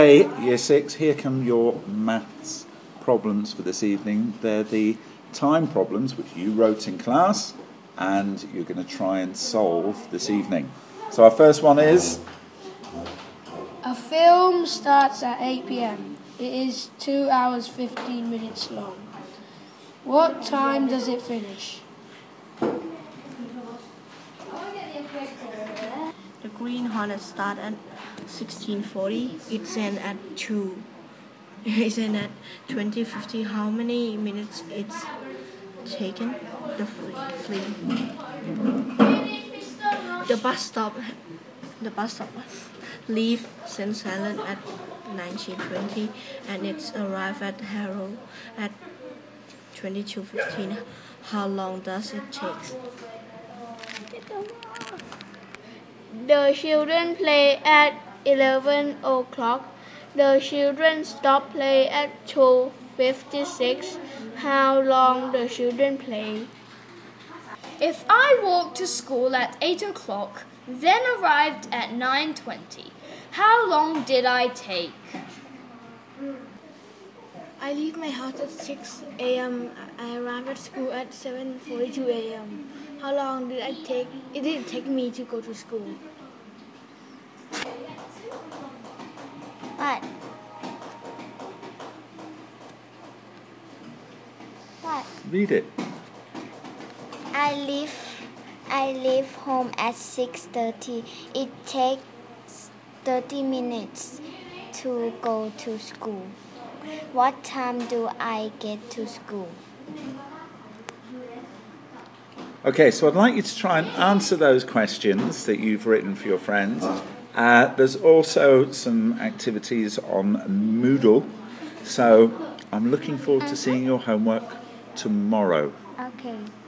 Hey, Year 6, here come your maths problems for this evening. They're the time problems which you wrote in class and you're going to try and solve this evening. So our first one is... A film starts at 8 p.m. It is 2 hours 15 minutes long. What time does it finish? The Green Hornet starts at 16:40. It's ends at 2. It's ends at 20:50. How many minutes it's taken? The flee. The bus stop leave St. Helens at 19:20 and it's arrived at Harrow at 22:15. How long does it take? The children play at 11 o'clock. The children stop play at 2:56. How long the children play? If I walked to school at 8 o'clock, then arrived at 9:20, how long did I take? I leave my house at 6 a.m. I arrive at school at 7:42 a.m. How long did it take me to go to school? What? Read it. I leave home at 6:30. It takes 30 minutes to go to school. What time do I get to school? Okay, so I'd like you to try and answer those questions that you've written for your friends. There's also some activities on Moodle, so I'm looking forward to seeing your homework tomorrow. Okay.